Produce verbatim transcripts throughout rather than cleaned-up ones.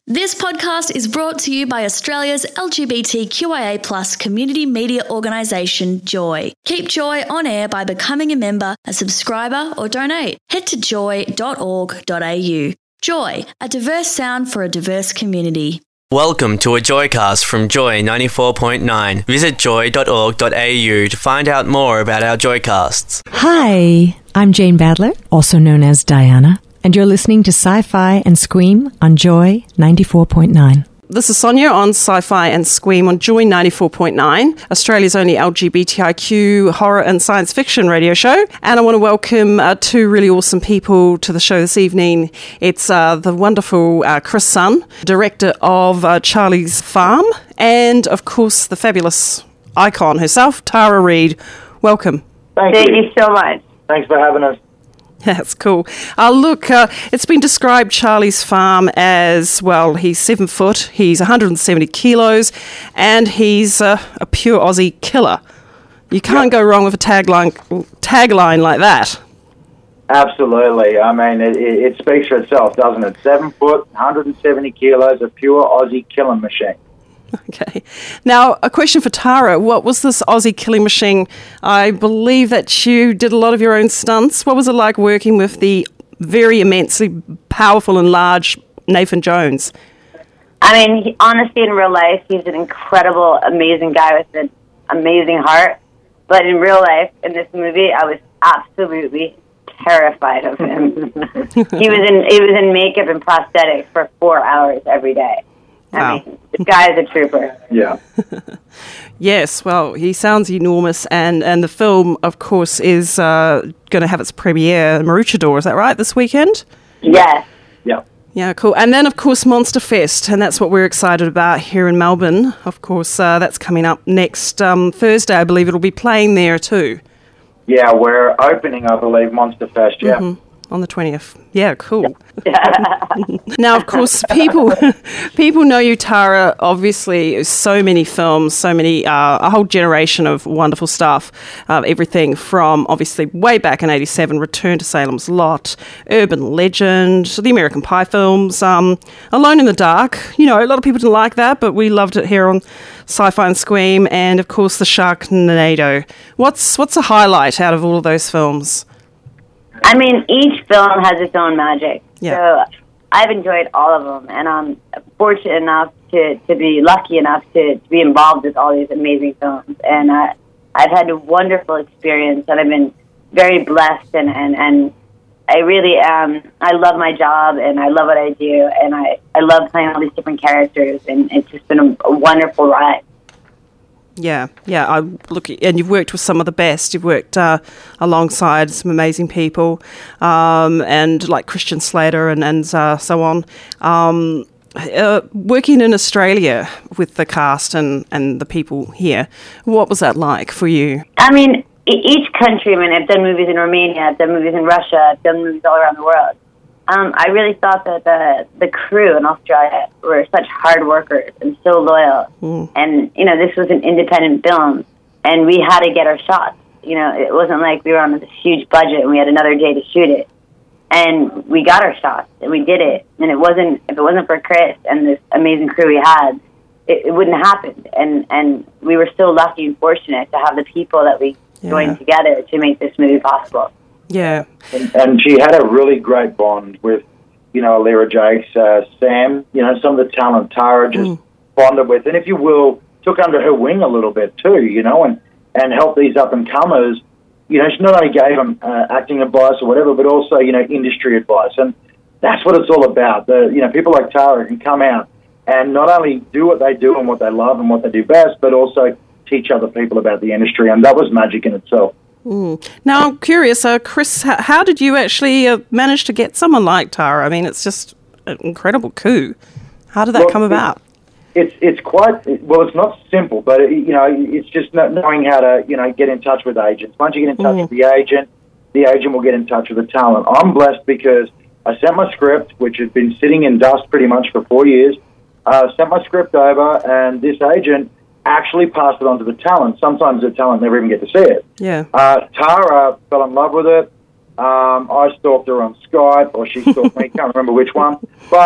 This podcast is brought to you by Australia's L G B T Q I A plus community media organisation, Joy. Keep Joy on air by becoming a member, a subscriber or donate. Head to joy dot org dot a u. Joy, a diverse sound for a diverse community. Welcome to a Joycast from Joy ninety-four point nine. Visit joy dot org dot a u to find out more about our Joycasts. Hi, I'm Jane Badler, also known as Diana, and you're listening to Sci-Fi and Scream on Joy ninety-four point nine. This is Sonia on Sci-Fi and Scream on Joy ninety-four point nine, Australia's only L G B T I Q horror and science fiction radio show. And I want to welcome uh, two really awesome people to the show this evening. It's uh, the wonderful uh, Chris Sun, director of uh, Charlie's Farm, and of course the fabulous icon herself, Tara Reid. Welcome. Thank, Thank you. you so much. Thanks for having us. That's cool. Uh, look, uh, it's been described, Charlie's Farm, as, well, he's seven foot, he's one hundred seventy kilos, and he's uh, a pure Aussie killer. You can't go wrong with a tagline tagline like that. Absolutely. I mean, it, it, it speaks for itself, doesn't it? Seven foot, one hundred seventy kilos, a pure Aussie killing machine. Okay. Now, a question for Tara. What was this Aussie killing machine? I believe that you did a lot of your own stunts. What was it like working with the very immensely powerful and large Nathan Jones? I mean, he, honestly, in real life, he's an incredible, amazing guy with an amazing heart. But in real life, in this movie, I was absolutely terrified of him. he was in he was in makeup and prosthetics for four hours every day. I Wow. mean, this guy is a trooper. Yeah. Yes, well, he sounds enormous, and, and the film, of course, is uh, going to have its premiere in Maroochydore, is that right, this weekend? Yes. Yeah. Yeah, cool. And then, of course, Monster Fest, and that's what we're excited about here in Melbourne. Of course, uh, that's coming up next um, Thursday. I believe it'll be playing there too. Yeah, we're opening, I believe, Monster Fest, yeah. Mm-hmm. On the twentieth. Yeah, cool. Now, of course, people people know you, Tara, obviously, so many films, so many, uh, a whole generation of wonderful stuff. Uh, everything from, obviously, way back in eighty-seven, Return to Salem's Lot, Urban Legend, the American Pie films, um, Alone in the Dark. You know, a lot of people didn't like that, but we loved it here on Sci-Fi and Scream, and, of course, the Sharknado. What's, what's a highlight out of all of those films? I mean, each film has its own magic. Yeah. So I've enjoyed all of them, and I'm fortunate enough to, to be lucky enough to, to be involved with all these amazing films. And uh, I've had a wonderful experience, and I've been very blessed, and, and, and I really am. I love my job, and I love what I do, and I, I love playing all these different characters, and it's just been a, a wonderful ride. Yeah, yeah. I look, and you've worked with some of the best. You've worked uh, alongside some amazing people, um, and like Christian Slater and and uh, so on. Um, uh, working in Australia with the cast and, and the people here, what was that like for you? I mean, e- each country. I mean, I've done movies in Romania, I've done movies in Russia, I've done movies all around the world. Um, I really thought that the the crew in Australia were such hard workers and so loyal. Mm. And, you know, this was an independent film, and we had to get our shots. You know, it wasn't like we were on this huge budget and we had another day to shoot it. And we got our shots, and we did it. And it wasn't, if it wasn't for Chris and this amazing crew we had, it, it wouldn't have happened. And, and we were so lucky and fortunate to have the people that we Yeah. joined together to make this movie possible. Yeah, And, and she had a really great bond with, you know, Alira Jakes, uh, Sam, you know, some of the talent Tara just Mm. bonded with, and if you will, took under her wing a little bit too, you know, and, and helped these up-and-comers. You know, she not only gave them uh, acting advice or whatever, but also, you know, industry advice. And that's what it's all about. The, you know, people like Tara can come out and not only do what they do and what they love and what they do best, but also teach other people about the industry. And that was magic in itself. Mm. Now, I'm curious, uh, Chris, how, how did you actually uh, manage to get someone like Tara? I mean, it's just an incredible coup. How did that Well, come about? It's it's quite, well, it's not simple, but, it, you know, it's just knowing how to, you know, get in touch with agents. Once you get in touch Mm. with the agent, the agent will get in touch with the talent. I'm blessed because I sent my script, which had been sitting in dust pretty much for four years, uh, sent my script over, and this agent actually passed it on to the talent. Sometimes the talent never even get to see it. Yeah. Uh, Tara fell in love with it. Um, I stalked her on Skype, or she stalked me. Can't remember which one. But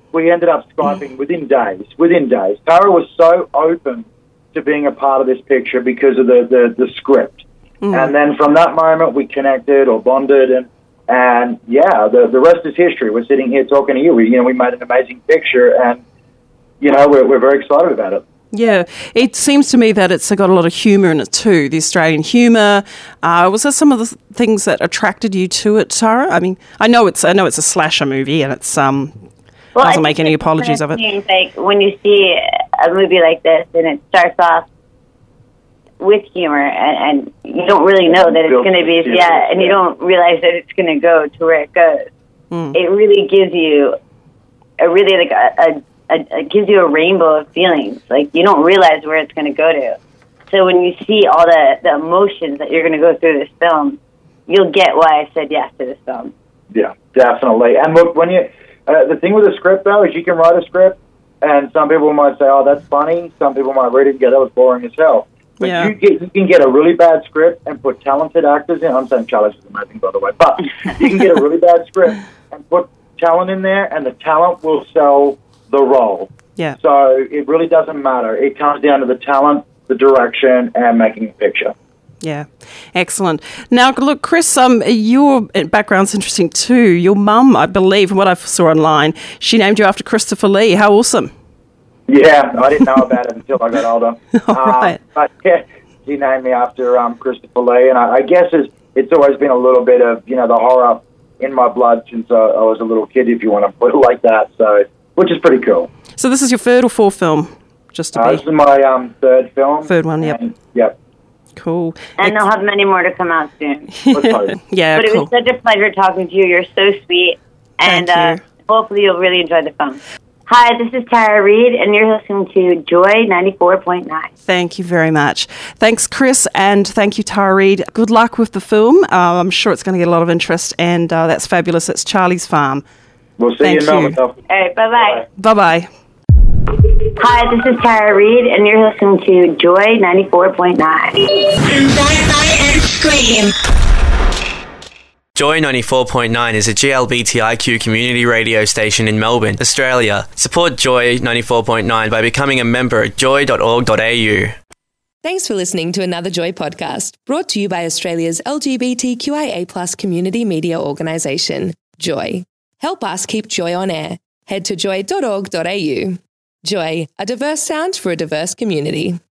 we ended up Skyping within days. Within days. Tara was so open to being a part of this picture because of the, the, the script. Mm. And then from that moment, we connected or bonded, and and yeah, the the rest is history. We're sitting here talking to you. We, you know, we made an amazing picture, and you know, we're we're very excited about it. Yeah, it seems to me that it's got a lot of humour in it too, the Australian humour. Uh, was there some of the things that attracted you to it, Tara? I mean, I know it's I know it's a slasher movie, and it's um well, doesn't make any apologies of it. Like when you see a movie like this, and it starts off with humor, and, and you don't really know that it's going to be yeah, and you don't realize that it's going to go to where it goes. Mm. It really gives you a really like a. a it gives you a rainbow of feelings. Like, you don't realize where it's going to go to. So when you see all the, the emotions that you're going to go through this film, you'll get why I said yes to this film. Yeah, definitely. And look, when you, uh, the thing with a script, though, is you can write a script, and some people might say, oh, that's funny. Some people might read it and go, that was boring as hell. But yeah. you, get, you can get a really bad script and put talented actors in. I'm saying Charlie's was amazing, by the way. But you can get a really bad script and put talent in there, and the talent will sell the role. Yeah. So it really doesn't matter. It comes down to the talent, the direction, and making a picture. Yeah, excellent. Now, look, Chris, um, your background's interesting too. Your mum, I believe, from what I saw online, she named you after Christopher Lee. How awesome. Yeah, I didn't know about it until I got older. All right. Um, but yeah, she named me after um, Christopher Lee, and I, I guess it's, it's always been a little bit of, you know, the horror in my blood since I, I was a little kid, if you want to put it like that. So, which is pretty cool. So this is your third or fourth film? Just to uh, be... This is my um, third film. Third one, yep. And, yep. Cool. And they'll have many more to come out soon. Yeah, But it cool. was such a pleasure talking to you. You're so sweet. And Thank you. Uh, hopefully you'll really enjoy the film. Hi, this is Tara Reid, and you're listening to Joy ninety-four point nine. Thank you very much. Thanks, Chris, and thank you, Tara Reid. Good luck with the film. Uh, I'm sure it's going to get a lot of interest, and uh, that's fabulous. It's Charlie's Farm. We'll see Thank you in you. Melbourne. All right, bye-bye. Bye-bye. Hi, this is Tara Reid, and you're listening to Joy ninety-four point nine. And scream. Joy ninety-four point nine is a G L B T I Q community radio station in Melbourne, Australia. Support Joy ninety-four point nine by becoming a member at joy dot org dot a u. Thanks for listening to another Joy podcast, brought to you by Australia's L G B T Q I A plus community media organisation, Joy. Help us keep Joy on air. Head to joy dot org dot a u. Joy, a diverse sound for a diverse community.